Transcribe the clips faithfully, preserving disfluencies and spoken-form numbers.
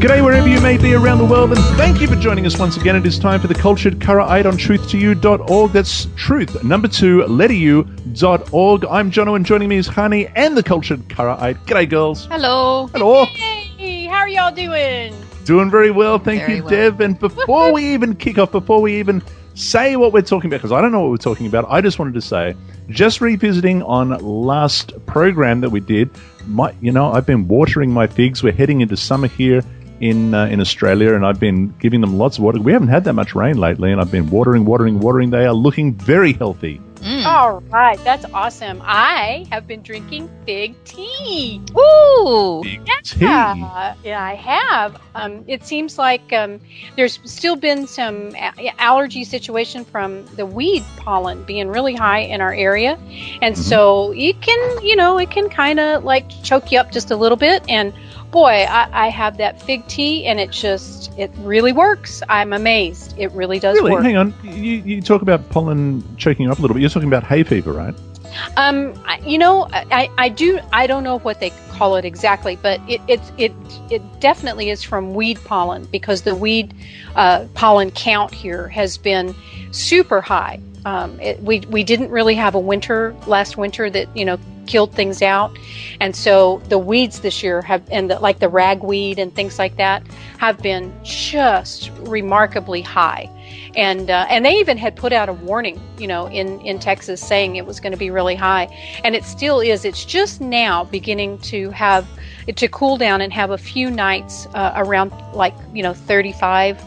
G'day wherever you may be around the world, and thank you for joining us once again. It is time for the Cultured Karaite on truth to you dot org. That's truth, number two, letter U, dot org. I'm Jono, and joining me is Hani and the Cultured Karaite. G'day, girls. Hello. Hello. Hey, how are y'all doing? Doing very well, thank Very you, well. Dev. And before we even kick off, before we even say what we're talking about, because I don't know what we're talking about, I just wanted to say, just revisiting on last program that we did, my, you know, I've been watering my figs. We're heading into summer here in uh, in Australia, and I've been giving them lots of water. We haven't had that much rain lately, and I've been watering, watering, watering. They are looking very healthy. Mm. All right, that's awesome. I have been drinking fig tea. Ooh. Big Yeah, yeah, I have. Um, it seems like um, there's still been some a- allergy situation from the weed pollen being really high in our area, and Mhm. so it can, you know, it can kind of like choke you up just a little bit. And boy, I, I have that fig tea, and it just it really works. I'm amazed. It really does Really? work. Hang on. You, you talk about pollen choking you up a little bit. You're talking about hay fever, right? Um, I- you know, I, I do. I don't know what they call it exactly, but it it it, it definitely is from weed pollen, because the weed uh, pollen count here has been super high. Um, it, we we didn't really have a winter last winter that you know killed things out, and so the weeds this year have, and the, like the ragweed and things like that, have been just remarkably high. And uh, and they even had put out a warning, you know, in, in Texas saying it was going to be really high, and it still is. It's just now beginning to have to cool down and have a few nights uh, around like you know thirty-five.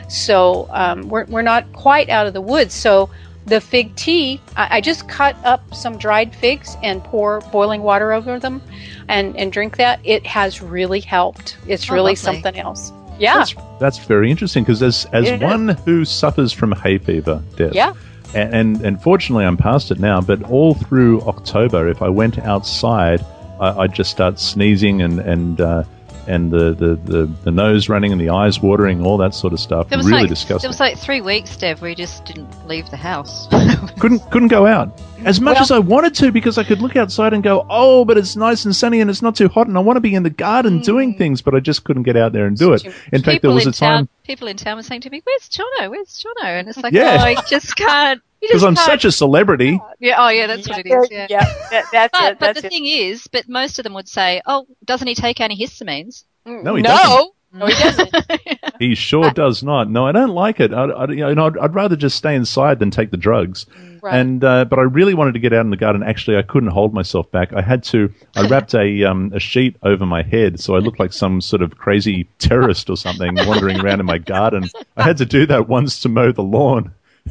So um, we're we're not quite out of the woods. So the fig tea, I, I just cut up some dried figs and pour boiling water over them, and and drink that. It has really helped. It's Oh, really lovely. something else. Yeah. That's, that's very interesting, because as, as Yeah. one who suffers from hay fever, Dev, Yeah. and, and, and fortunately I'm past it now, but all through October, if I went outside, I, I'd just start sneezing and, and, uh, and the, the, the, the nose running and the eyes watering, all that sort of stuff. There was Really like disgusting. there was like three weeks, Dev, where you just didn't leave the house. couldn't couldn't go out as much Well- as I wanted to, because I could look outside and go, oh, but it's nice and sunny and it's not too hot, and I want to be in the garden doing things, but I just couldn't get out there and do it. In fact, there people was in a time, town, people in town were saying to me, "Where's Jono? Where's Jono?" And it's like, Yeah. oh, you just can't. You because just I'm can't. such a celebrity. Yeah. Oh, yeah. That's what it is. Yeah. that, that's But it. but That's the it. thing is, but most of them would say, "Oh, doesn't he take antihistamines?" No, he no. doesn't. No, he doesn't. He sure does not. No, I don't like it. I, I, you know, I'd, I'd rather just stay inside than take the drugs. Right. And uh, but I really wanted to get out in the garden. Actually, I couldn't hold myself back. I had to. I wrapped a um, a sheet over my head, so I looked like some sort of crazy terrorist or something wandering around in my garden. I had to do that once to mow the lawn.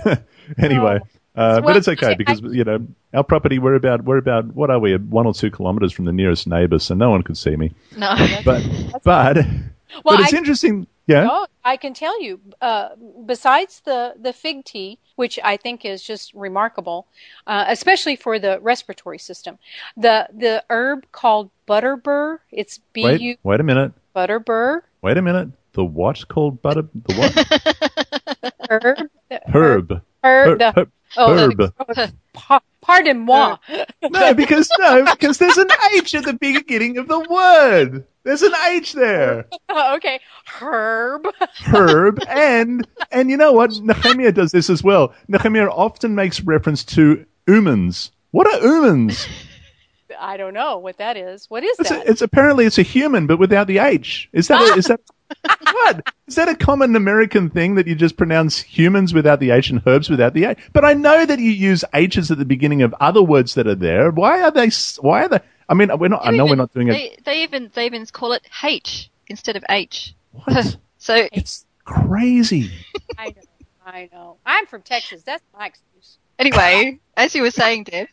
Anyway, uh, but Well, it's okay, I- because you know our property. We're about we're about what are we? One or two kilometers from the nearest neighbour, so no one could see me. No. But but Well, but it's I- interesting. Yeah. Oh, I can tell you, uh, besides the, the fig tea, which I think is just remarkable, uh, especially for the respiratory system, the the herb called butterbur, it's B U Wait, wait a minute. butterbur Wait a minute. The what called butter? The what? herb. the Herb. Herb. the- Herb. oh, Herb. oh, pa- pardon moi. No, because no, because there's an H at the beginning of the word. There's an H there. Okay, herb. Herb, and and you know what? Nehemiah does this as well. Nehemiah often makes reference to umans. What are umans? I don't know what that is. What is It's, that? a, it's apparently it's a human, but without the H. Is that a, is that what? Is that a common American thing that you just pronounce humans without the H and herbs without the H? But I know that you use H's at the beginning of other words that are there. Why are they? s- Why are they? I mean, we're not. I know we're not doing it. They, they even they even call it H instead of H. What? So It's crazy. I know. I know. I'm from Texas. That's my excuse. anyway, as you were saying, Dev.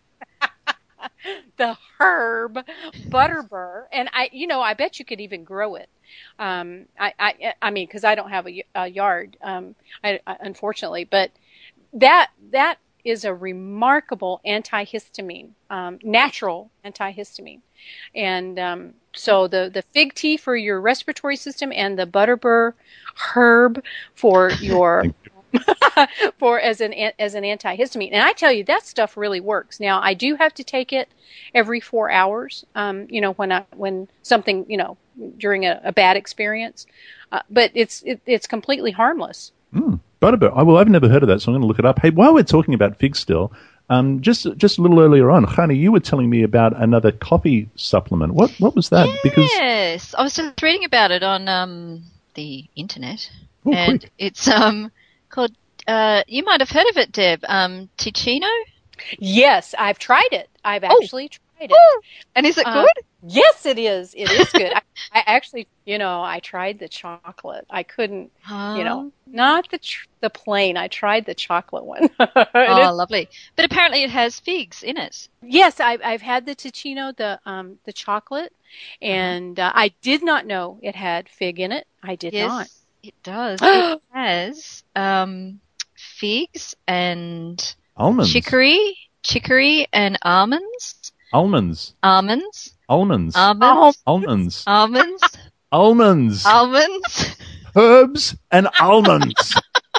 The herb butterbur, and I, you know, I bet you could even grow it. Um, I, I, I mean, because I don't have a, y- a yard, um, I, I, unfortunately, but that that is a remarkable antihistamine, um, natural antihistamine, and um, so the the fig tea for your respiratory system and the butterbur herb for your for as an as an antihistamine. And I tell you, that stuff really works. Now, I do have to take it every four hours. Um, you know, when I when something you know during a, a bad experience, uh, but it's it, it's completely harmless. Mm, Butterbur. Oh, well, I've never heard of that, so I'm going to look it up. Hey, while we're talking about figs still, um, just just a little earlier on, Hani, you were telling me about another coffee supplement. What what was that? Yes, Because I was just reading about it on um, the internet, Oh, and quick. it's um called. Uh, you might have heard of it, Deb. Um, Ticino. Yes, I've tried it. I've Oh. actually tried it. Woo! And is it Uh, good? Yes, it is. It is good. I, I actually, you know, I tried the chocolate. I couldn't, you know, not the tr- the plain. I tried the chocolate one. And Oh, it's- lovely. But apparently it has figs in it. yes, I've I've had the Ticino, the um the chocolate, and uh, I did not know it had fig in it. I did Yes, not. it does. It has um, figs and almonds. chicory, chicory and almonds, Almonds. almonds, Almonds. almonds, Almonds. almonds, Almonds. almonds. Herbs and almonds.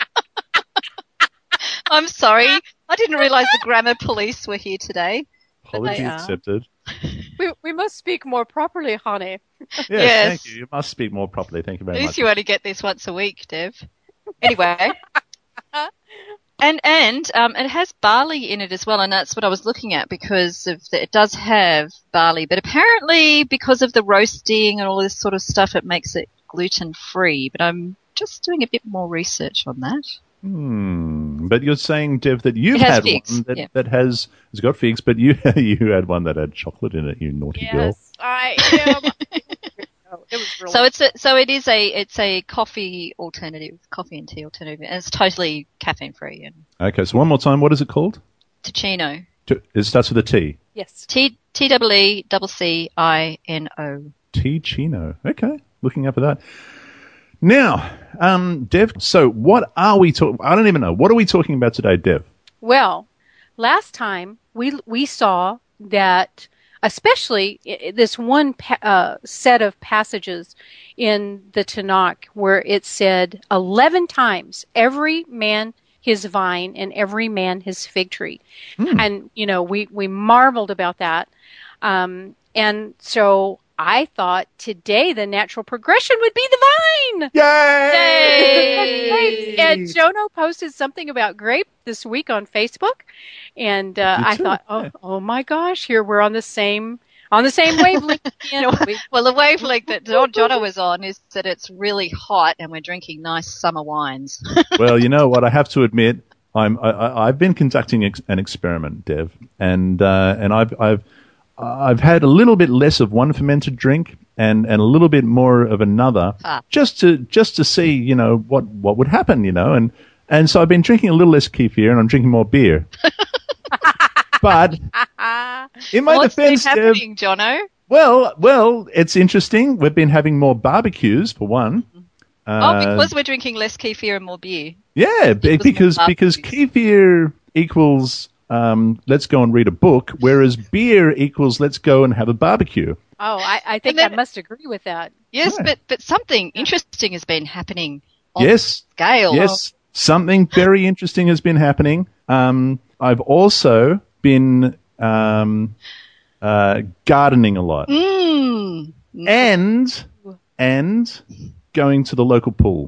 I'm sorry, I didn't realise the grammar police were here today. Apology are. accepted. We we must speak more properly, honey. Yes, Yes. thank you. You must speak more properly. Thank you very At much. least you only get this once a week, Dev. Anyway. And and um, it has barley in it as well, and that's what I was looking at because of the, it does have barley, but apparently because of the roasting and all this sort of stuff, it makes it gluten free. But I'm just doing a bit more research on that. Hmm. But you're saying, Dev, that you've It has had figs, one that, yeah. that has has got figs, but you you had one that had chocolate in it. You naughty girl. Yes, I am. It was really So it's a, so it is a it's a coffee alternative, coffee and tea alternative, and it's totally caffeine free. And Okay, so one more time. What is it called? Ticino, T- It starts with a T. yes. T T W E double C I N O. T Chino. Okay, looking up at that. Now, um, Dev. So, what are we talking? I don't even know. What are we talking about today, Dev? Well, last time we we saw that, especially i- this one pa- uh, set of passages in the Tanakh where it said eleven times, every man his vine and every man his fig tree. Hmm. And, you know, we, we marveled about that. Um, and so I thought today the natural progression would be the vine. Yay! And Jono posted something about grape this week on Facebook, and uh, Did I too, thought, oh, yeah. oh my gosh, here we're on the same on the same wavelength again. We- Well, the wavelength that John- Jono was on is that it's really hot and we're drinking nice summer wines. Well, you know what? I have to admit, I'm I, I, I've been conducting ex- an experiment, Dev, and uh, and I've I've I've had a little bit less of one fermented drink and, and a little bit more of another, Ah. just to just to see, you know, what what would happen, you know, and and so I've been drinking a little less kefir and I'm drinking more beer. But in my What's been defense, Dev, happening, Jono? well, well, it's interesting. We've been having more barbecues for one. Oh, Uh, because we're drinking less kefir and more beer. Yeah, be- Because more because because barbecues. kefir equals um, let's go and read a book, whereas beer equals let's go and have a barbecue. oh, I, I think And then- I must agree with that. Yes, Yeah. but, but something interesting has been happening on Yes, scale. yes, something very interesting has been happening. Um, I've also been um, uh, gardening a lot Mm. and and going to the local pool,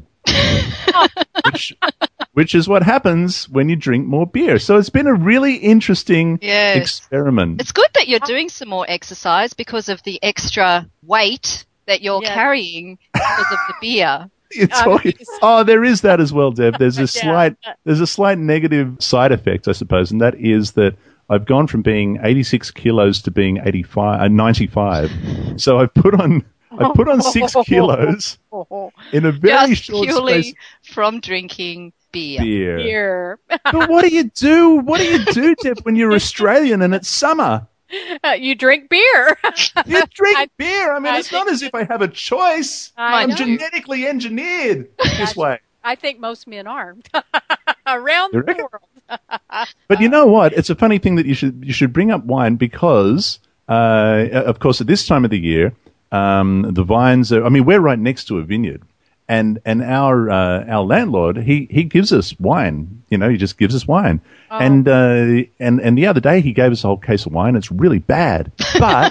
which which is what happens when you drink more beer. So it's been a really interesting Yes. experiment. It's good that you're doing some more exercise because of the extra weight that you're Yes. carrying because of the beer. You're Uh, talking- oh, there is that as well, Deb. There's a Yeah. slight, there's a slight negative side effect, I suppose, and that is that I've gone from being eighty-six kilos to being eighty-five, uh, ninety-five. So I've put on, I put on six kilos in a very Just short purely space. from drinking beer. Beer. Here, But what do you do? What do you do, Deb, when you're Australian and it's summer? uh, you drink beer. You drink I- beer. I mean, I it's not think as if I have a choice. I I'm know. genetically engineered this way. I think most men are around You the reckon? world. But you know what? It's a funny thing that you should you should bring up wine because, uh, of course, at this time of the year, um, the vines are. I mean, we're right next to a vineyard, and and our uh, our landlord, he, he gives us wine. You know, he just gives us wine. Oh. And uh, and and the other day he gave us a whole case of wine. It's really bad, but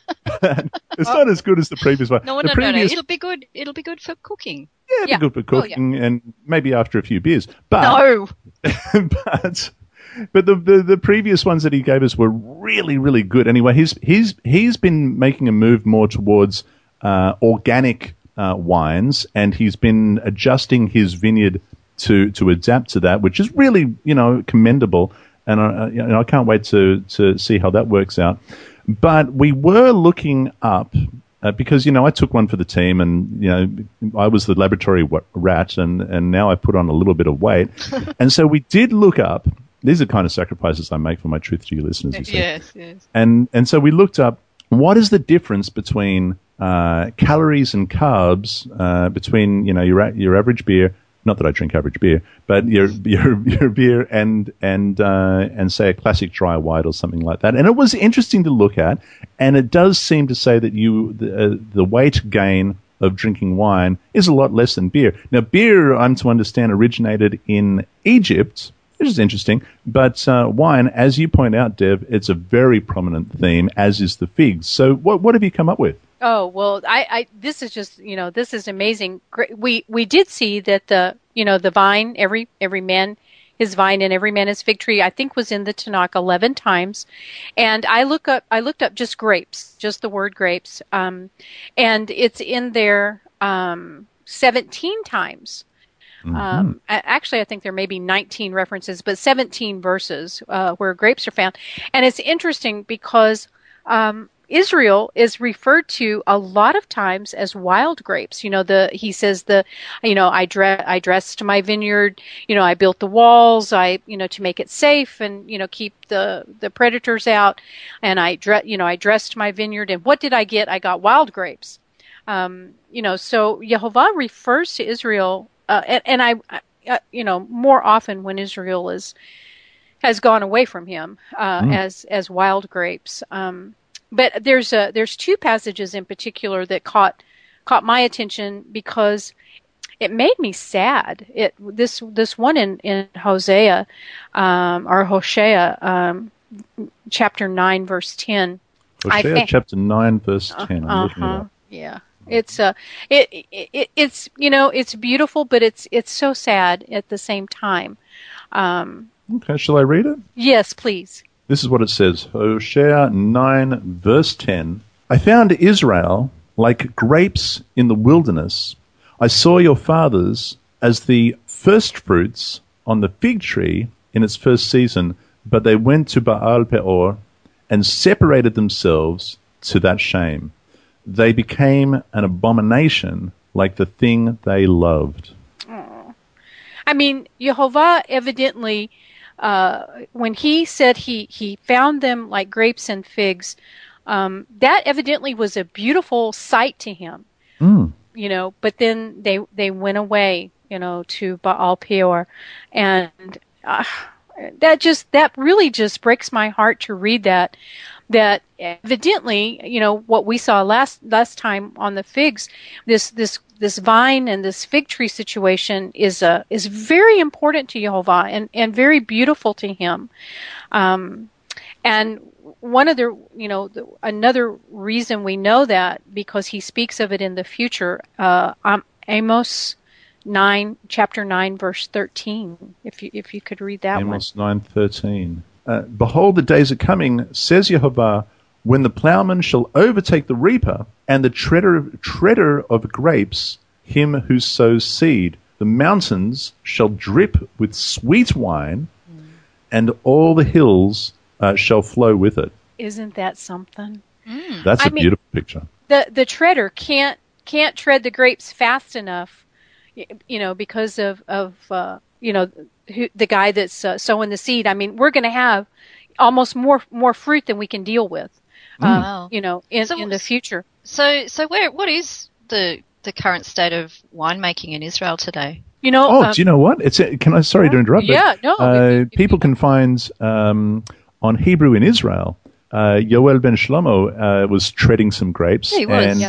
it's oh. not as good as the previous one. No, no, the no, previous, no. It'll be good. It'll be good for cooking. Yeah, it'll yeah. be good for cooking, oh, yeah. and maybe after a few beers. But no, but. But the, the the previous ones that he gave us were really, really good. Anyway, he's he's he's been making a move more towards uh, organic uh, wines, and he's been adjusting his vineyard to to adapt to that, which is really, you know, commendable. And I, you know, I can't wait to to see how that works out. But we were looking up uh, because, you know, I took one for the team, and, you know, I was the laboratory rat, and and now I put on a little bit of weight, and so we did look up. These are the kind of sacrifices I make for my Truth to You listeners, you see. Yes, yes. And and so we looked up what is the difference between uh, calories and carbs uh, between, you know, your your average beer, not that I drink average beer, but your your your beer and and uh, and say a classic dry white or something like that. And it was interesting to look at, and it does seem to say that you the, uh, the weight gain of drinking wine is a lot less than beer. Now, beer, I'm to understand, originated in Egypt, which is interesting. But uh, wine, as you point out, Dev, it's a very prominent theme, as is the figs. So what what have you come up with? Oh, well, I, I this is just, you know, this is amazing. We we did see that the, you know, the vine, every every man his vine and every man his fig tree, I think was in the Tanakh eleven times. And I look up I looked up just grapes, just the word grapes. Um, and it's in there um, seventeen times. Mm-hmm. Um, actually, I think there may be nineteen references, but seventeen verses uh, where grapes are found. And it's interesting because um, Israel is referred to a lot of times as wild grapes. You know, the he says the, you know, I dress I dressed my vineyard. You know, I built the walls. I, you know, to make it safe and, you know, keep the the predators out. And I dre- you know, I dressed my vineyard. And what did I get? I got wild grapes. Um, you know, so Yehovah refers to Israel. Uh, and, and I, uh, you know, more often when Israel is has gone away from him uh, mm. as as wild grapes. Um, but there's a, there's two passages in particular that caught caught my attention because it made me sad. It this this one in in Hosea um, or Hosea um, chapter nine verse ten. Hosea fa- chapter nine verse ten. I'm uh-huh. looking it up. Yeah. It's uh, it, it it's you know it's beautiful, but it's it's so sad at the same time. Um, okay, shall I read it? Yes, please. This is what it says: Hosea nine verse ten. I found Israel like grapes in the wilderness. I saw your fathers as the first fruits on the fig tree in its first season, but they went to Baal Peor and separated themselves to that shame. They became an abomination like the thing they loved. Oh. I mean, Yehovah evidently, uh, when he said he, he found them like grapes and figs, um, that evidently was a beautiful sight to him. Mm. You know, but then they they went away, you know, to Baal Peor, and uh, that just that really just breaks my heart to read that. That evidently, you know, what we saw last last time on the figs, this this this vine and this fig tree situation is uh, is very important to Yehovah and, and very beautiful to him. Um, and one of the, you know, the, another reason we know that because he speaks of it in the future. Uh, um, Amos nine, chapter nine, verse thirteen. If you if you could read that Amos one. Amos nine thirteen. Uh, Behold, the days are coming, says Yehovah, when the plowman shall overtake the reaper, and the treader of, treader of grapes, him who sows seed. The mountains shall drip with sweet wine, mm. and all the hills uh, shall flow with it. Isn't that something? Mm. That's I a mean, beautiful picture. The the treader can't can't tread the grapes fast enough, you know, because of of uh, you know. Who, the guy that's uh, sowing the seed. I mean, we're going to have almost more more fruit than we can deal with, mm. uh, wow. you know, in, so, in the future. So, so where what is the the current state of winemaking in Israel today? You know, oh, um, do you know what? It's a, can I? Sorry yeah, to interrupt. Yeah, but, no. Uh, if, if, people if, can find um, on Hebrew in Israel. Uh, Yoel ben Shlomo uh, was treading some grapes, yeah, he was. and yes.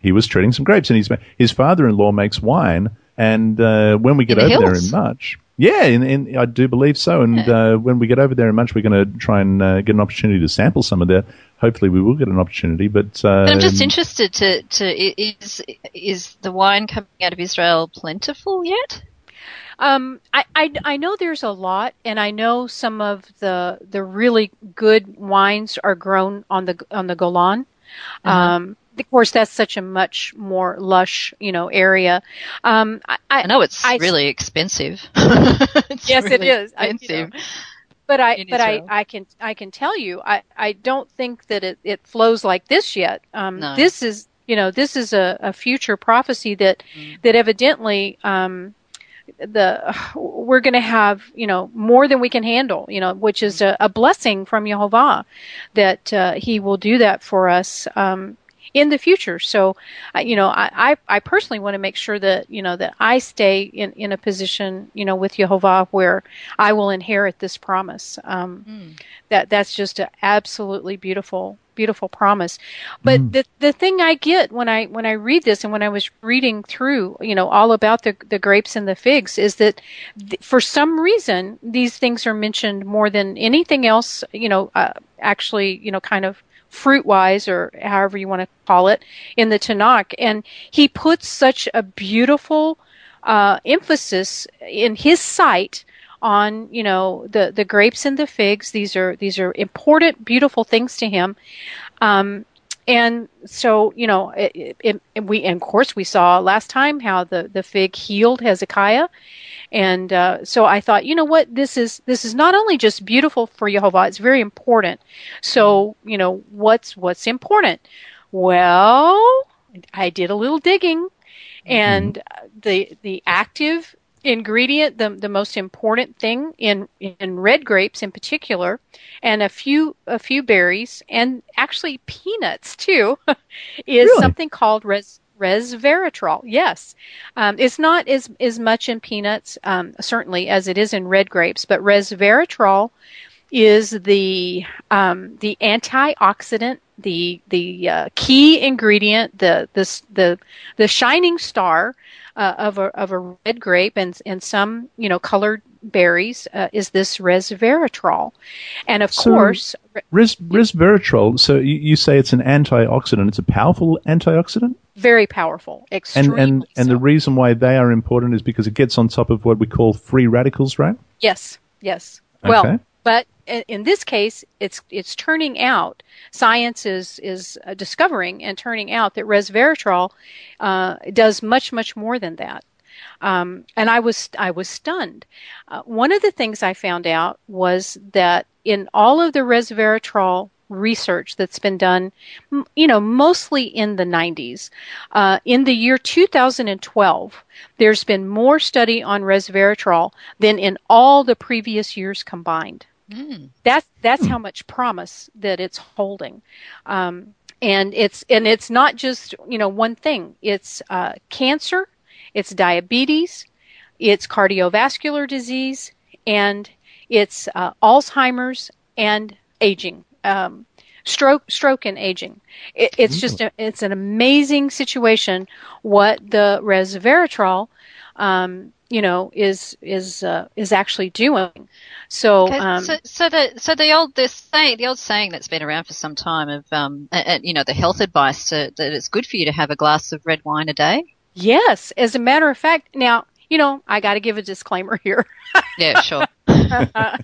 he was treating some grapes, and his his father-in-law makes wine. And uh, when we get in the over there hills? in March, yeah, in, in, I do believe so. And Yeah. uh, when we get over there in March, we're going to try and uh, get an opportunity to sample some of that. Hopefully, we will get an opportunity. But, uh, But I'm just interested to, to is is the wine coming out of Israel plentiful yet? Um, I, I, I know there's a lot, and I know some of the the really good wines are grown on the on the Golan. Uh-huh. Um, of course, that's such a much more lush, you know, area. Um, I, I know it's I- really expensive. It's Yes, it really is. I- you know, expensive. But I, in but I, Israel. I can, I can tell you, I, I don't think that it, it flows like this yet. Um, No. This is, you know, this is a, a future prophecy that, Mm. that evidently, um, the we're going to have, you know, more than we can handle, you know, which is a, a blessing from Yehovah, that uh, He will do that for us. Um, in the future. So, uh, you know, I, I, I personally want to make sure that, you know, that I stay in, in a position, you know, with Yehovah where I will inherit this promise. Um, Mm. that that's just an absolutely beautiful, beautiful promise. But Mm. the the thing I get when I when I read this, and when I was reading through, you know, all about the the grapes and the figs, is that th- for some reason these things are mentioned more than anything else. You know, uh, actually, you know, kind of fruit wise, or however you want to call it, in the Tanakh. And he puts such a beautiful uh, emphasis in his sight on, you know, the, the grapes and the figs. These are, these are important, beautiful things to him. Um, and so, you know, it, it, it, we, and of course we saw last time how the, the fig healed Hezekiah. And uh, so I thought, you know what, this is this is not only just beautiful for Yehovah, it's very important. So, you know, what's what's important? Well, I did a little digging, and the the active ingredient, the the most important thing in in red grapes in particular, and a few a few berries, and actually peanuts too, is Really? something called res resveratrol. Yes, um, it's not as as much in peanuts, um, certainly, as it is in red grapes, but resveratrol is the um, the antioxidant, the the uh, key ingredient, the the the the shining star uh, of a of a red grape, and and some, you know, colored berries, uh, is this resveratrol, and of So- course. Res- resveratrol, so you, you say it's an antioxidant. It's a powerful antioxidant? Very powerful, And, extremely and, and the so. reason why they are important is because it gets on top of what we call free radicals, right? Yes, yes. Okay. Well, but in, in this case, it's it's turning out, science is is uh, discovering and turning out that resveratrol uh, does much much more than that. Um, and I was I was stunned. Uh, one of the things I found out was that in all of the resveratrol research that's been done, m- you know, mostly in the nineties, uh, in the year two thousand twelve, there's been more study on resveratrol than in all the previous years combined. Mm. That's that's how much promise that it's holding. Um, and it's and it's not just, you know, one thing. It's uh, cancer, it's diabetes, it's cardiovascular disease, and it's uh, Alzheimer's and aging, um, stroke, stroke and aging. It, it's just a, it's an amazing situation what the resveratrol, um, you know, is is uh, is actually doing. So, Okay, um, so so the so the old this saying the old saying that's been around for some time of um uh, uh, you know, the health advice to, that it's good for you to have a glass of red wine a day. yes, as a matter of fact, now, you know, I got to give a disclaimer here. Yeah, sure. I,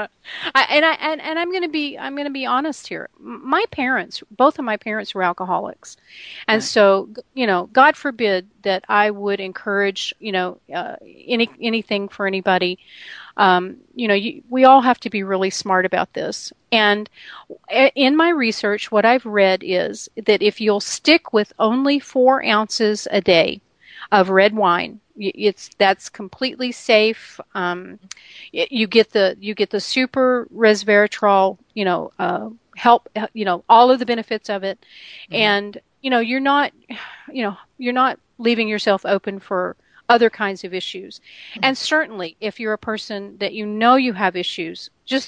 and I and, and I'm going to be I'm going to be honest here. M- My parents, both of my parents were alcoholics, and Right. so, you know, God forbid that I would encourage, you know, uh, any anything for anybody. Um, you know, you, we all have to be really smart about this. And a- in my research, what I've read is that if you'll stick with only four ounces a day of red wine, y- it's that's completely safe. Um, y- you get the you get the super resveratrol, you know, uh, help, uh, you know, all of the benefits of it, Mhm. and you know, you're not, you know, you're not leaving yourself open for other kinds of issues. And certainly, if you're a person that you know you have issues, just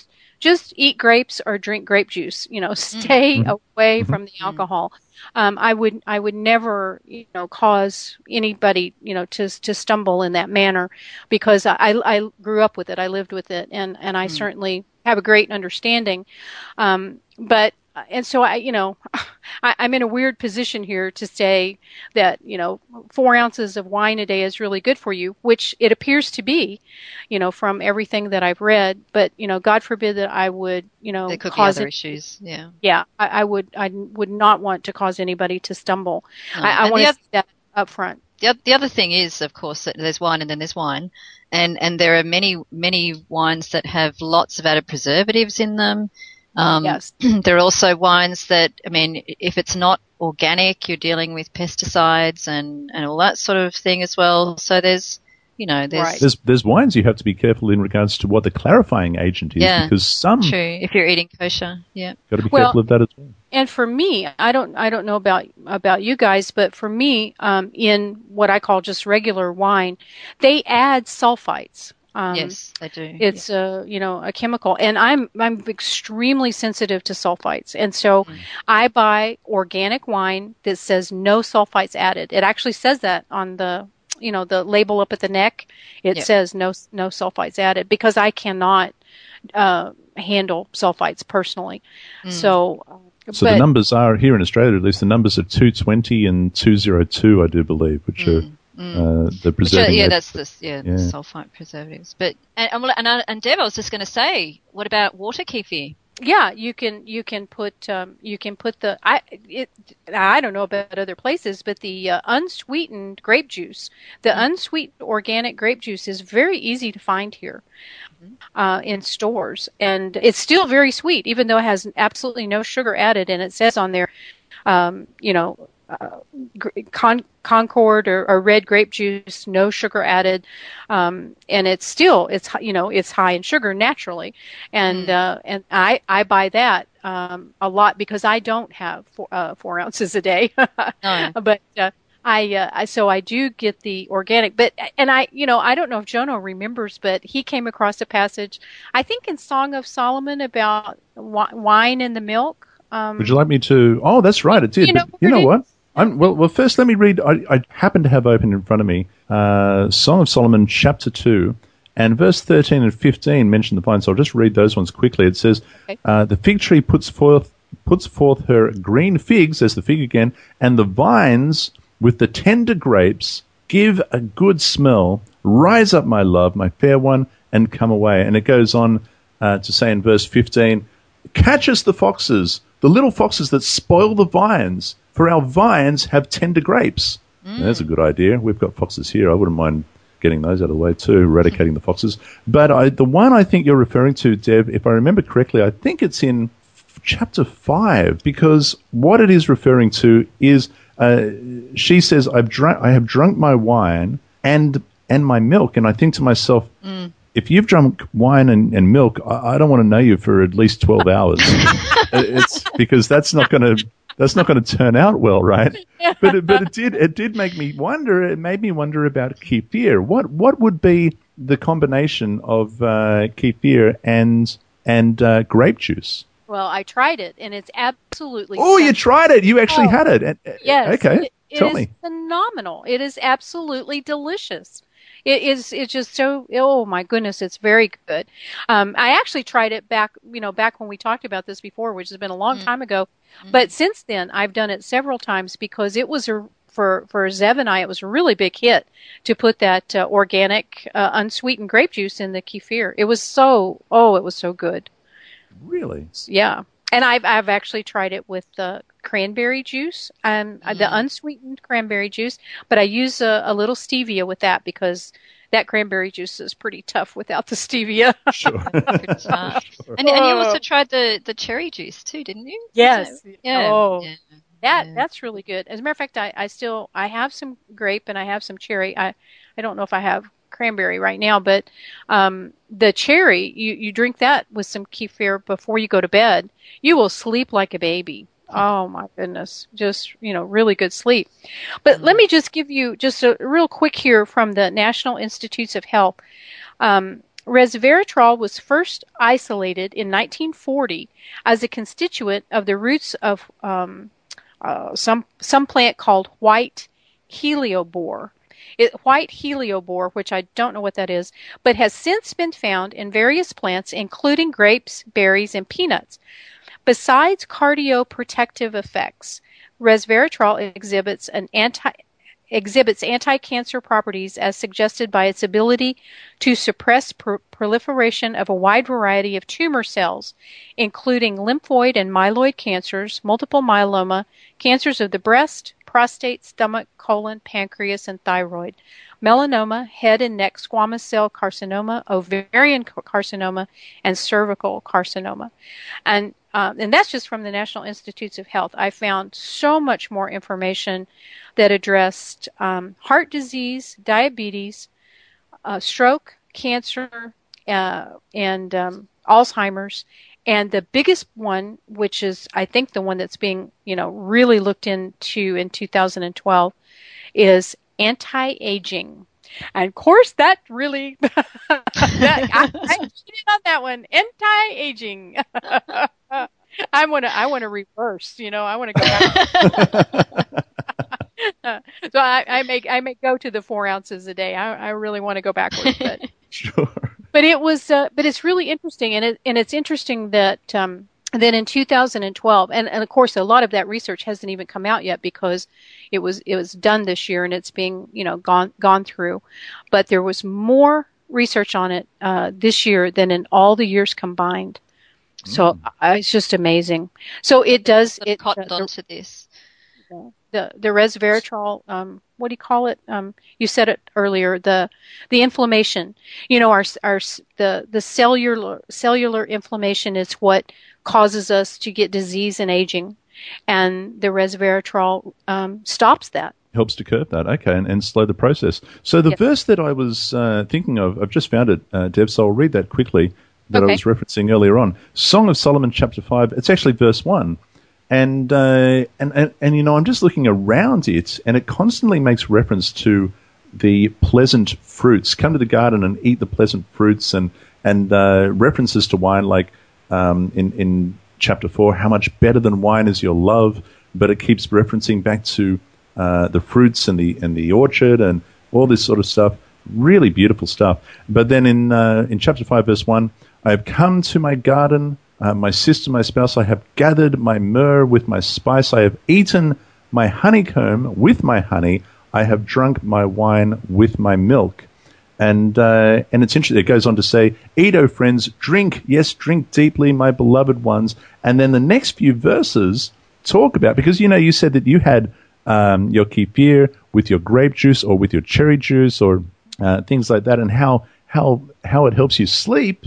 just eat grapes or drink grape juice. You know, stay Mm-hmm. away Mm-hmm. from the alcohol. Um, I would I would never you know cause anybody you know to to stumble in that manner, because I I grew up with it. I lived with it, and and I Mm. certainly have a great understanding. Um, but and so I you know I, I'm in a weird position here to say that you know four ounces of wine a day is really good for you, which it appears to be, you know, from everything that I've read. But you know, God forbid that I would you know There could be cause other it. issues. Yeah. Yeah, I, I would. I would not want to cause anybody to stumble. No. I, I And want the to oth- see that up front. The, oth- the other thing is, of course, that there's wine and then there's wine, and and there are many many wines that have lots of added preservatives in them. Um, Yes. There are also wines that, I mean, if it's not organic, you're dealing with pesticides and and all that sort of thing as well. So there's, you know, there's Right. There's there's wines you have to be careful in regards to what the clarifying agent is, Yeah, because some true if you're eating kosher. Yeah. got to be Well, careful of that as well. And for me, I don't, I don't know about about you guys, but for me, um, in what I call just regular wine, they add sulfites. Um, Yes, they do. It's a you know a chemical, and I'm I'm extremely sensitive to sulfites, and so Mm. I buy organic wine that says no sulfites added. It actually says that on the you know the label up at the neck. It Yep. says no no sulfites added, because I cannot uh, handle sulfites personally. Mm. So, So but, the numbers are, here in Australia at least, the numbers are two twenty and two oh two, I do believe, which are Mm. uh, the Which are, preserving yeah, agents. that's the yeah, Yeah. the sulfite preservatives. But and and, and, I- and Deb, I was just going to say, what about water kefir? yeah, you can you can put um, you can put the I it I don't know about other places, but the uh, unsweetened grape juice, the Mm. unsweetened organic grape juice is very easy to find here Mhm. uh, in stores, and it's still very sweet, even though it has absolutely no sugar added, and it says on there, um, you know. Uh, Con- Concord or, or red grape juice, no sugar added, um, and it's still it's hi- you know it's high in sugar naturally, and Mm. uh, and I I buy that um, a lot because I don't have four, uh, four ounces a day, No. but uh, I, uh, I so I do get the organic, but and I you know I don't know if Jono remembers, but he came across a passage I think in Song of Solomon about wi- wine and the milk. Um, Would you like me to? Oh, that's right, it did. You know but you know where it what? I'm, well, well, first let me read. I, I happen to have open in front of me uh, Song of Solomon, chapter two, and verse thirteen and fifteen mention the vine. So I'll just read those ones quickly. It says, Okay. uh, "The fig tree puts forth puts forth her green figs," as the fig again, "and the vines with the tender grapes give a good smell. Rise up, my love, my fair one, and come away." And it goes on uh, to say in verse fifteen, "Catch us the foxes, the little foxes that spoil the vines, for our vines have tender grapes." Mm. That's a good idea. We've got foxes here. I wouldn't mind getting those out of the way too, eradicating the foxes. But I, the one I think you're referring to, Deb, if I remember correctly, I think it's in f- chapter five, because what it is referring to is uh, she says, "I've drunk, I have drunk my wine and and my milk," and I think to myself, Mm. if you've drunk wine and, and milk, I, I don't want to know you for at least twelve hours. It's because that's not going to that's not going to turn out well, right? But it, but it did it did make me wonder. It made me wonder about kefir. What what would be the combination of uh, kefir and and uh, grape juice? Well, I tried it, and it's absolutely. Oh, you tried it. You actually Oh, had it. And- uh, Yes. Okay. It, it Tell is me. phenomenal. It is absolutely delicious. It is. It's just so. Oh my goodness, it's very good. Um, I actually tried it back. You know, back when we talked about this before, which has been a long Mm. time ago. Mm. But since then, I've done it several times because it was a for for Zev and I. It was a really big hit to put that uh, organic, uh, unsweetened grape juice in the kefir. It was so. Oh, it was so good. Really? Yeah. And I've I've actually tried it with the cranberry juice, um, Mm. the unsweetened cranberry juice, but I use a, a little stevia with that because that cranberry juice is pretty tough without the stevia. Sure. Pretty smart. Sure. And, and you also tried the, the cherry juice too, didn't you? Yes. Yeah. Oh, Yeah. that Yeah. that's really good. As a matter of fact, I, I still I have some grape and I have some cherry. I I don't know if I have cranberry right now, but um, the cherry you you drink that with some kefir before you go to bed, you will sleep like a baby. Oh my goodness, just you know, really good sleep. But let me just give you just a real quick here from the National Institutes of Health. Um, resveratrol was first isolated in nineteen forty as a constituent of the roots of um, uh, some some plant called white heliobore. It, white heliobore, which I don't know what that is, but has since been found in various plants, including grapes, berries, and peanuts. Besides cardioprotective effects, resveratrol exhibits an anti exhibits anti-cancer properties as suggested by its ability to suppress pr- proliferation of a wide variety of tumor cells, including lymphoid and myeloid cancers, multiple myeloma, cancers of the breast, prostate, stomach, colon, pancreas, and thyroid, melanoma, head and neck squamous cell carcinoma, ovarian carcinoma, and cervical carcinoma. And um, and that's just from the National Institutes of Health. I found so much more information that addressed um, heart disease, diabetes, uh, stroke, cancer, uh, and um, Alzheimer's. And the biggest one, which is I think the one that's being you know really looked into in two thousand twelve, is anti-aging. And of course, that really, that, I, I cheated on that one. Anti-aging. I want to, I want to reverse. You know, I want to go back. so I, I may, I may go to the four ounces a day. I, I really want to go backwards, but sure. But it was, uh, but it's really interesting, and it, and it's interesting that. Um, Then in two thousand twelve, and, and of course a lot of that research hasn't even come out yet because it was it was done this year and it's being you know gone gone through, but there was more research on it uh, this year than in all the years combined. So mm. uh, it's just amazing. So it does it cottoned uh, onto this. The the resveratrol, um, what do you call it? Um, you said it earlier. The the inflammation. You know, our our the the cellular cellular inflammation is what causes us to get disease and aging, and the resveratrol um, stops that. Helps to curb that, okay, and, and slow the process. So the yes. verse that I was uh, thinking of, I've just found it, uh, Dev, so I'll read that quickly, that okay. I was referencing earlier on. Song of Solomon, chapter five, it's actually verse one. And, uh, and, and, and, you know, I'm just looking around it, and it constantly makes reference to the pleasant fruits. Come to the garden and eat the pleasant fruits, and, and uh, references to wine like, Um, in, in chapter four, how much better than wine is your love, but it keeps referencing back to uh, the fruits and the and the orchard and all this sort of stuff. Really beautiful stuff. But then in uh, in chapter five, verse one, I have come to my garden, uh, my sister, my spouse, I have gathered my myrrh with my spice, I have eaten my honeycomb with my honey, I have drunk my wine with my milk. And uh, and it's interesting. It goes on to say, "Eat, O friends, drink, yes, drink deeply, my beloved ones." And then the next few verses talk about, because you know you said that you had um, your kefir with your grape juice or with your cherry juice or uh, things like that, and how how how it helps you sleep.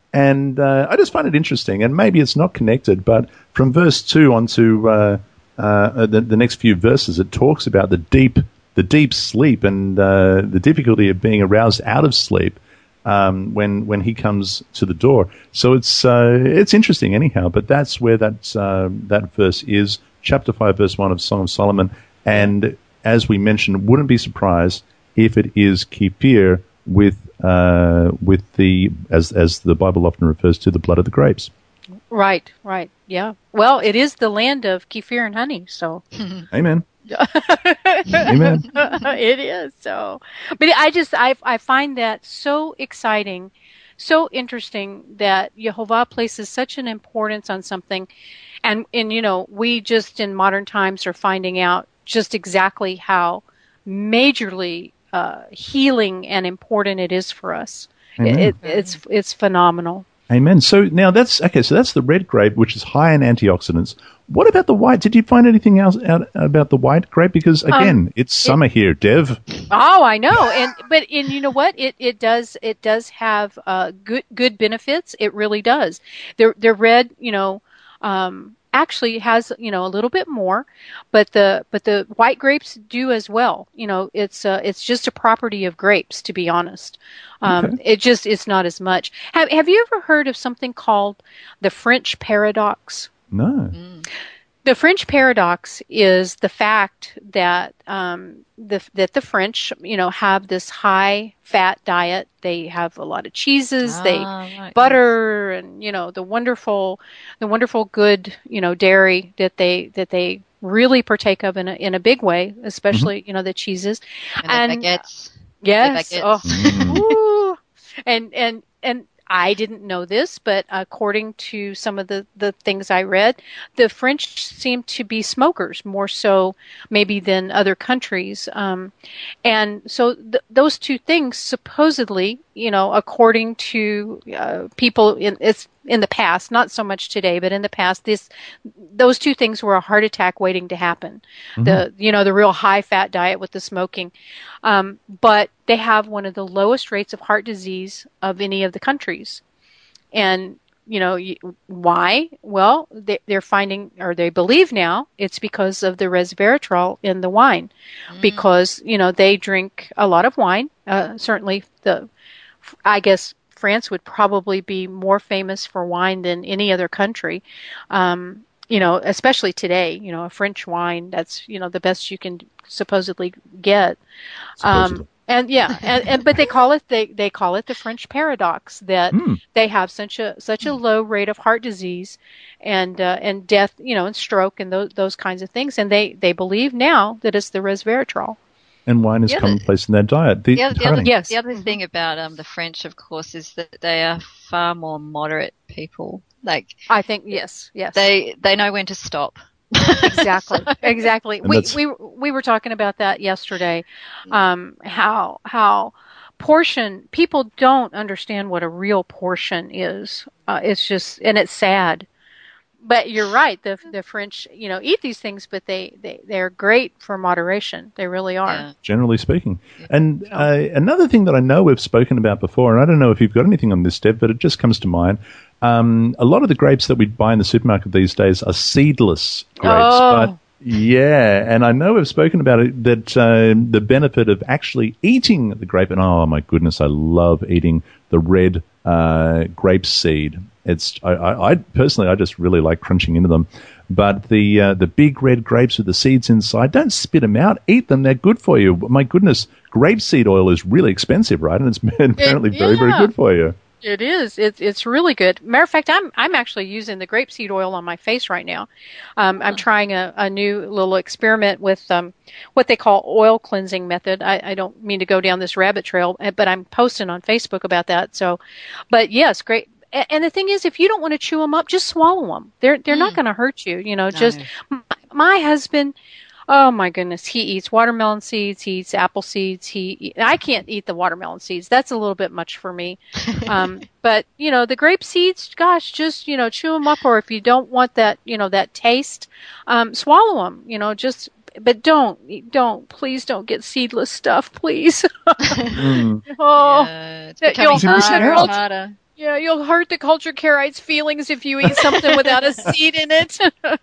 And uh, I just find it interesting. And maybe it's not connected, but from verse two on to uh, uh, the, the next few verses, it talks about the deep. the deep sleep and uh, the difficulty of being aroused out of sleep um, when when he comes to the door. So it's uh, it's interesting anyhow, but that's where that, uh, that verse is, chapter five, verse one of Song of Solomon. And as we mentioned, wouldn't be surprised if it is kefir with uh, with the, as as the Bible often refers to, the blood of the grapes. Right, right, yeah. Well, it is the land of kefir and honey, so. Amen. Amen. It is so, but I just I I find that so exciting, so interesting that Yehovah places such an importance on something, and and you know we just in modern times are finding out just exactly how majorly uh, healing and important it is for us. It, it, it's it's phenomenal. Amen. So now that's, okay, so that's the red grape, which is high in antioxidants. What about the white? Did you find anything else out about the white grape? Because, again, um, it's summer it, here, Dev. Oh, I know. And but and you know what? It it does it does have uh, good good benefits. It really does. The the red, you know, um, actually has, you know, a little bit more, but the but the white grapes do as well. You know, it's uh, it's just a property of grapes, to be honest. Um, okay. It just it's not as much. Have Have you ever heard of something called the French paradox? No. Mm. The French paradox is the fact that um, the that the French, you know, have this high fat diet. They have a lot of cheeses, Ah, they right, butter, and you know the wonderful, the wonderful good, you know, dairy that they that they really partake of in a in a big way, especially you know the cheeses, And, and the baguettes. yes, The oh, baguettes. woo. and and and I didn't know this, but according to some of the, the things I read, the French seem to be smokers more so maybe than other countries. Um, and so th- those two things supposedly, you know, according to uh, people in it's in the past, not so much today, but in the past, this those two things were a heart attack waiting to happen. Mhm. The you know the real high fat diet with the smoking, um, but they have one of the lowest rates of heart disease of any of the countries. And you know you, why? Well, they, they're finding, or they believe now, it's because of the resveratrol in the wine, Mm. because you know they drink a lot of wine. Uh, certainly, the I guess France would probably be more famous for wine than any other country. Um, you know, especially today. You know, a French wine, that's you know the best you can supposedly get. Supposedly. Um, and yeah, and, and but they call it they, they call it the French paradox, that Mm. they have such a such a low rate of heart disease and uh, and death, you know, and stroke and those those kinds of things, and they they believe now that it's the resveratrol. And wine is Yeah, the- commonplace in their diet. The, The other, the honey. other, Yes. the other thing about um, the French, of course, is that they are far more moderate people. Like I think yes, yes. they they know when to stop. Exactly, exactly. And We that's- we we were talking about that yesterday. Um, how how portion people don't understand what a real portion is. Uh, it's just, and it's sad. But you're right. The the French, you know, eat these things, but they they they're great for moderation. They really are. Yeah. Generally speaking. Yeah. And uh, another thing that I know we've spoken about before, and I don't know if you've got anything on this, Deb, but it just comes to mind. Um, a lot of the grapes that we buy in the supermarket these days are seedless grapes. Oh. But yeah, and I know we've spoken about it, that uh, the benefit of actually eating the grape, and oh my goodness, I love eating the red uh, grape seed. It's I, I, I personally, I just really like crunching into them. But the uh, the big red grapes with the seeds inside, don't spit them out. Eat them. They're good for you. My goodness, grapeseed oil is really expensive, right? And it's apparently very, very yeah. good for you. It is. It's it's really good. Matter of fact, I'm I'm actually using the grapeseed oil on my face right now. Um, I'm trying a, a new little experiment with um, what they call oil cleansing method. I, I don't mean to go down this rabbit trail, but I'm posting on Facebook about that. So, but yes, great. A- And the thing is, if you don't want to chew them up, just swallow them. They're they're not Mm. going to hurt you. You know, No. just my, my husband. Oh my goodness, he eats watermelon seeds. He eats apple seeds. He I can't eat the watermelon seeds. That's a little bit much for me. Um, but you know, the grape seeds, gosh, just you know, chew them up. Or if you don't want that, you know, that taste, um, swallow them. You know, just but don't don't please don't get seedless stuff, please. Mm. Oh. Yeah, it's That becoming you'll hurt harder the and culture. harder. Yeah, you'll hurt the culture carrite's feelings if you eat something without a seed in it.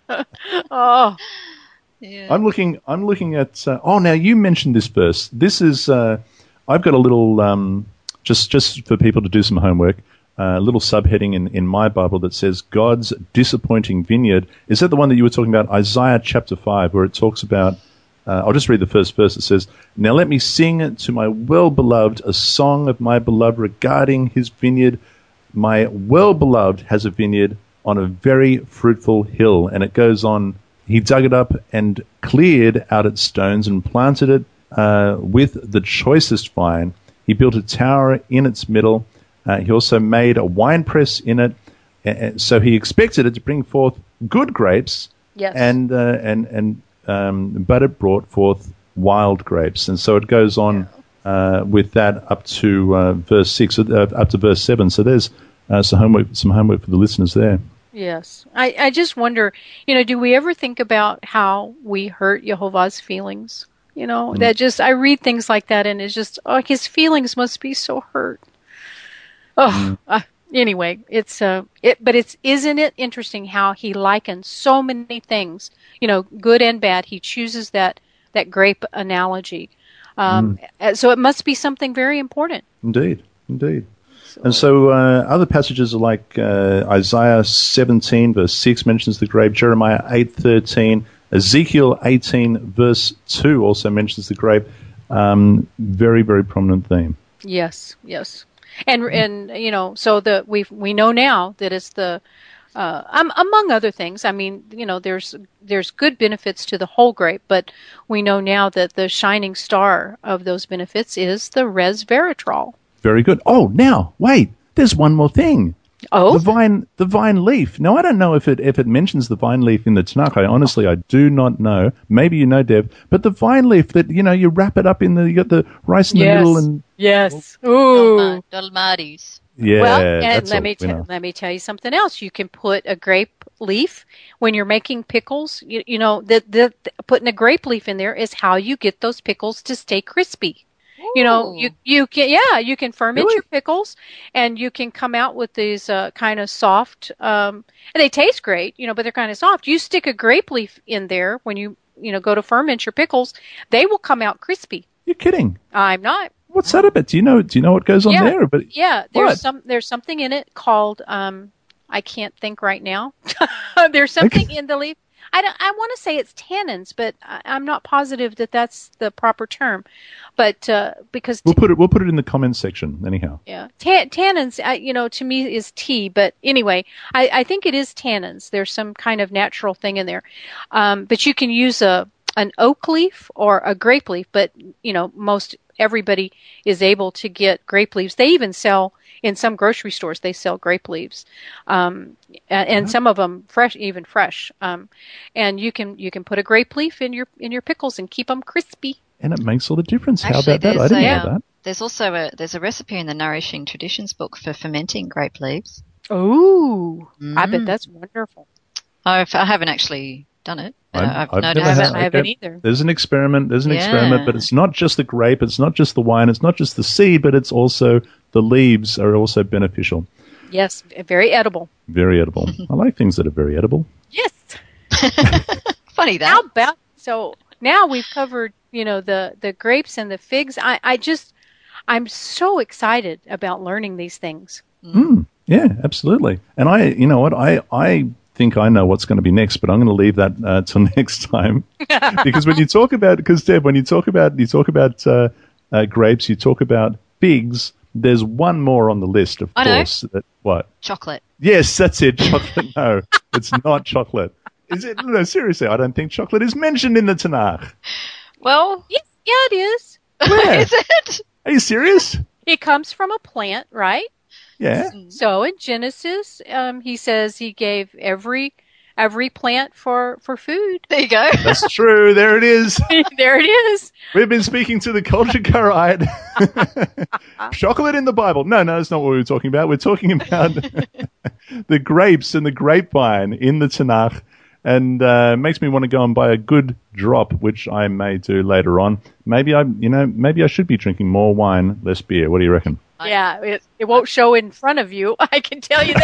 Oh, Yeah. I'm looking. I'm looking at. Uh, oh, now you mentioned this verse. This is. Uh, I've got a little. Um, just, just for people to do some homework. A uh, little subheading in, in my Bible that says God's disappointing vineyard. Is that the one that you were talking about? Isaiah chapter five, where it talks about. Uh, I'll just read the first verse. It says, "Now let me sing to my well-beloved a song of my beloved regarding his vineyard. My well-beloved has a vineyard on a very fruitful hill." And it goes on. He dug it up and cleared out its stones and planted it uh, with the choicest vine. He built a tower in its middle. Uh, he also made a winepress in it. Uh, so he expected it to bring forth good grapes. yes. And uh, and and um, but it brought forth wild grapes. And so it goes on uh, with that up to uh, verse six, uh, up to verse seven. So there's uh, some homework, some homework for the listeners there. Yes. I, I just wonder, you know, do we ever think about how we hurt Jehovah's feelings? You know, Mm. that just, I read things like that and it's just, oh, his feelings must be so hurt. Oh, Mm. uh, anyway, it's, uh, it, but it's, isn't it interesting how he likens so many things, you know, good and bad. He chooses that, that grape analogy. Um, uh, so it must be something very important. Indeed, indeed. So. And so uh, other passages are like uh, Isaiah seventeen, verse six mentions the grape, Jeremiah eight thirteen, Ezekiel eighteen, verse two also mentions the grape. Um, very, very prominent theme. Yes, yes. And, and you know, so the we we know now that it's the, uh, um, among other things, I mean, you know, there's there's good benefits to the whole grape, but we know now that the shining star of those benefits is the resveratrol. Very good. Oh, now, wait, there's one more thing. Oh? The vine, the vine leaf. Now, I don't know if it if it mentions the vine leaf in the Tanakh. I honestly, I do not know. Maybe you know, Dev. But the vine leaf that, you know, you wrap it up in the, you got the rice in yes. the middle and... Yes. Ooh. Dolma- Dolmades. Yeah, well, and that's let a me t- winner. let me tell you something else. You can put a grape leaf when you're making pickles. You, you know, the, the, the putting a grape leaf in there is how you get those pickles to stay crispy. You know, you you can yeah, you can ferment Really? your pickles, and you can come out with these uh, kind of soft. Um, and they taste great, you know, but they're kind of soft. You stick a grape leaf in there when you you know go to ferment your pickles, they will come out crispy. You're kidding. I'm not. What's that about? Do you know? Do you know what goes on Yeah. there? But Yeah, there's What? some there's something in it called um, I can't think right now. There's something in the leaf. I, don't, I want to say it's tannins, but I, I'm not positive that that's the proper term. But uh, because we'll put it. We'll put it in the comments section anyhow. yeah, Ta- tannins, uh, you know, to me is tea. But anyway, I, I think it is tannins. There's some kind of natural thing in there. Um, but you can use a an oak leaf or a grape leaf. But you know, most everybody is able to get grape leaves. They even sell. In some grocery stores, they sell grape leaves, um, and, and some of them fresh, even fresh. Um, and you can you can put a grape leaf in your in your pickles and keep them crispy. And it makes all the difference. How Actually, about that? I there's didn't a, know um, that. There's also a there's a recipe in the Nourishing Traditions book for fermenting grape leaves. Ooh, Mm. I bet that's wonderful. I've, I haven't actually done it. But I'm- I've, I've no never doubt. had- I haven't okay. either. There's an experiment. There's an Yeah. experiment, but it's not just the grape. It's not just the wine. It's not just the seed, but it's also the leaves are also beneficial. Yes, very edible. Very edible. I like things that are very edible. Yes. Funny that. How about so now we've covered, you know, the the grapes and the figs. I I just I'm so excited about learning these things. Mm, yeah, absolutely. And I, you know what, I, I think I know what's going to be next, but I'm going to leave that uh, till next time. Because when you talk about, because Deb, when you talk about, you talk about uh, uh, grapes, you talk about figs. There's one more on the list, of I know. course. That, what? Chocolate. Yes, that's it. Chocolate. No, it's not chocolate. Is it? No, seriously, I don't think chocolate is mentioned in the Tanakh. Well, Yes, yeah, it is. Where? is it? Are you serious? It comes from a plant, right? Yeah. So in Genesis, um, he says he gave every every plant for for food. There you go. That's true. There it is. There it is. We've been speaking to the culture Karaite. Chocolate in the Bible. No, no, that's not what we were talking about. We're talking about the grapes and the grapevine in the Tanakh. And uh, makes me want to go and buy a good drop, which I may do later on. Maybe I, you know, maybe I should be drinking more wine, less beer. What do you reckon? Yeah, it, it won't show in front of you. I can tell you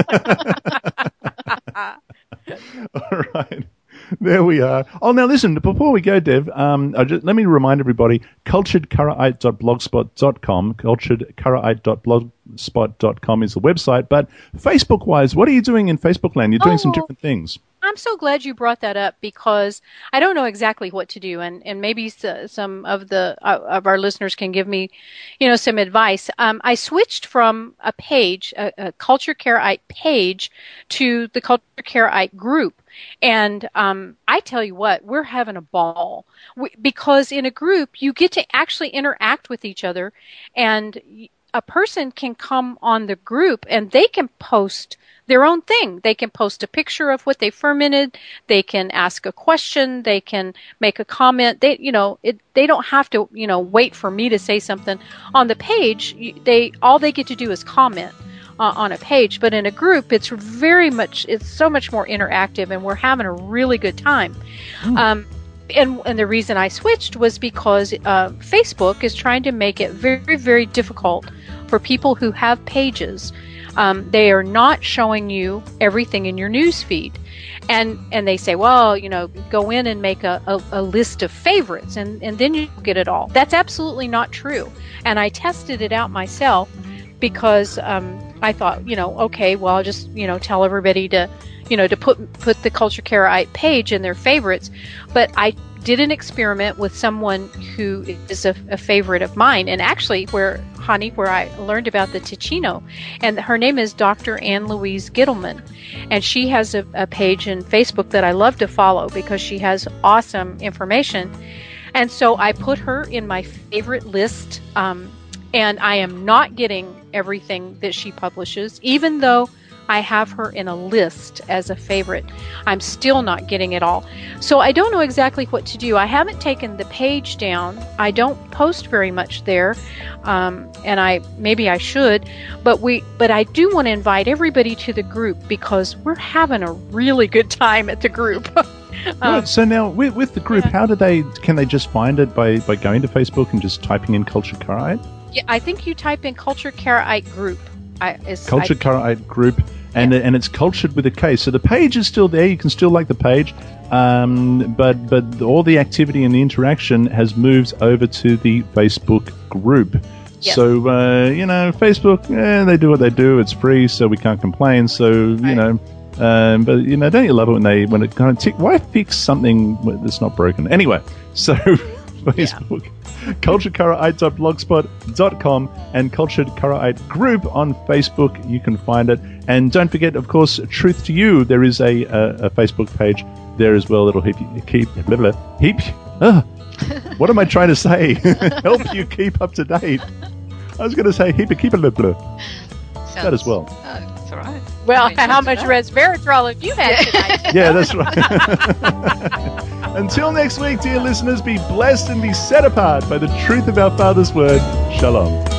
that. All right. There we are. Oh, now listen, before we go, Dev, um, I just, let me remind everybody, cultured karaite dot blogspot dot com, cultured karaite dot blogspot dot com is the website. But Facebook-wise, what are you doing in Facebook land? You're doing some Oh. different things. I'm so glad you brought that up because I don't know exactly what to do, and and maybe s- some of the uh, of our listeners can give me, you know, some advice. Um, I switched from a page, a, a Culture Careite page, to the Culture Careite group, and um, I tell you what, we're having a ball we, because in a group you get to actually interact with each other, and a person can come on the group and they can post their own thing. They can post a picture of what they fermented. They can ask a question. They can make a comment. They, you know, it, they don't have to, you know, wait for me to say something on the page. They, all they get to do is comment uh, on a page. But in a group, it's very much, it's so much more interactive, and we're having a really good time. Mm. Um, and, and the reason I switched was because uh, Facebook is trying to make it very, very difficult for people who have pages. Um, they are not showing you everything in your news feed. And and they say, well, you know, go in and make a, a, a list of favorites, and, and then you get it all. That's absolutely not true. And I tested it out myself because um, I thought, you know, okay, well, I'll just, you know, tell everybody to, you know, to put put the Culture Karaite page in their favorites. But I did an experiment with someone who is a, a favorite of mine, and actually where, honey, where I learned about the Ticino, and her name is Doctor Ann Louise Gittleman, and she has a, a page in Facebook that I love to follow because she has awesome information, and so I put her in my favorite list, um, and I am not getting everything that she publishes, even though I have her in a list as a favorite. I'm still not getting it all. So I don't know exactly what to do. I haven't taken the page down. I don't post very much there. Um, and I maybe I should, but we but I do want to invite everybody to the group because we're having a really good time at the group. um, right, so now with, with the group, yeah. how do they can they just find it by, by going to Facebook and just typing in Culture Karaite? Yeah, I think you type in Culture Karaite group. I, is, Culture I, Karaite group, and Yeah. and it's cultured with a K. So the page is still there. You can still like the page, um, but but all the activity and the interaction has moved over to the Facebook group. Yes. So uh, you know, Facebook, eh, they do what they do. It's free, so we can't complain. So you Right. know. Um, but you know, don't you love it when they when it kind of tick? Why fix something that's not broken? Anyway, so Facebook, culture karaite dot blogspot dot com and Cultured Karaite Group on Facebook. You can find it, and don't forget, of course, Truth to You. There is a a, a Facebook page there as well. That'll keep you keep blah, blah, keep. Uh, what am I trying to say? Help you keep up to date. I was going to say keep it keep it blah, blah. That as well. Oh, it's all right. well, I mean, how that's much that. resveratrol have you had tonight? Yeah, that's right. Until next week, dear listeners, be blessed and be set apart by the truth of our Father's Word. Shalom.